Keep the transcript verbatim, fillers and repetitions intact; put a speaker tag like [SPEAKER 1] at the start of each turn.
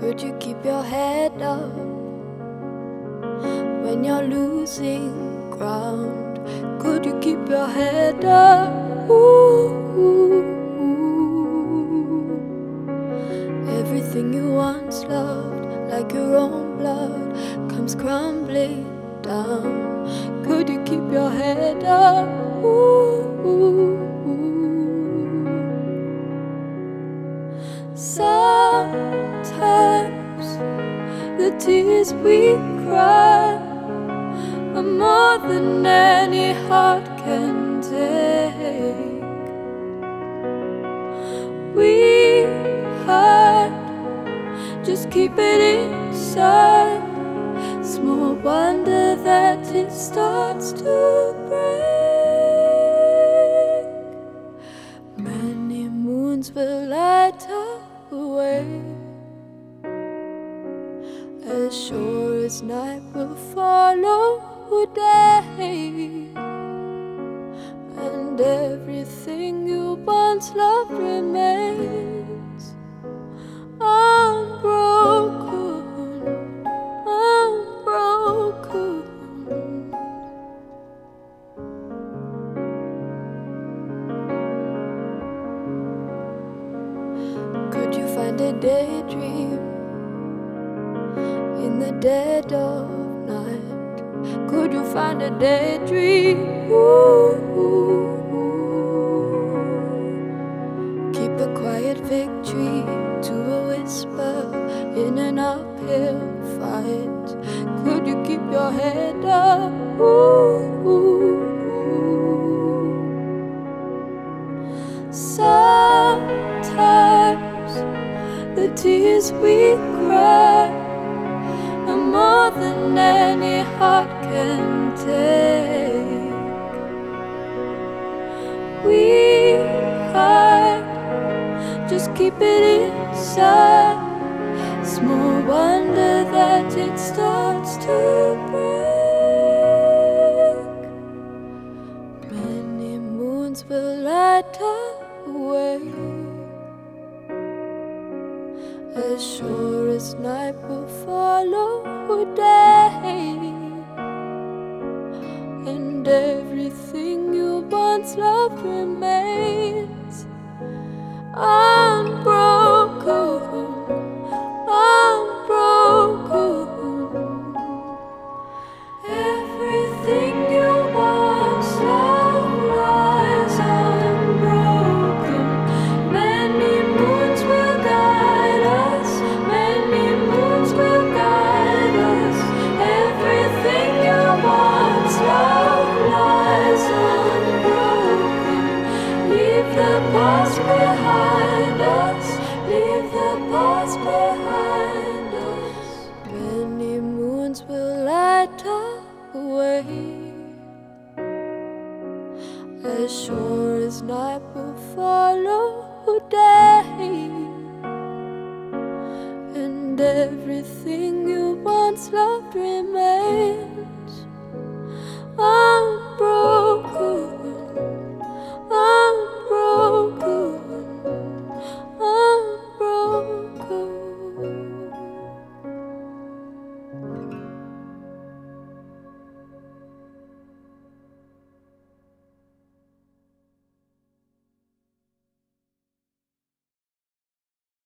[SPEAKER 1] Could you keep your head up when you're losing ground? Could you keep your head up? Ooh, ooh, ooh. Everything you once loved, like your own blood, comes crumbling down. Could you keep your head up? Ooh, ooh, ooh. Sometimes the tears we cry are more than any heart can take. We hide, just keep it inside. Small wonder that it starts to break. Many moons will light away, as sure as night will follow day, and everything you once loved remains unbroken, unbroken. Could you find a daydream in the dead of night? Could you find a daydream? Ooh, ooh, ooh. Keep a quiet victory to a whisper in an uphill fight. Could you keep your head up? Ooh, ooh, ooh. Sometimes the tears we cry are more than any heart can take. We hide, just keep it inside. Small wonder that it starts to break. Many moons will light away, as sure as night will follow day, and everything you once loved remains unbroken, unbroken. Everything you once loved lies unbroken. Many moons will guide us, many moons will guide us. Everything you once loved lies unbroken. Leave the past behind us, leave the past behind us. Many moons will light away, as sure as night will follow day, and everything you once loved remains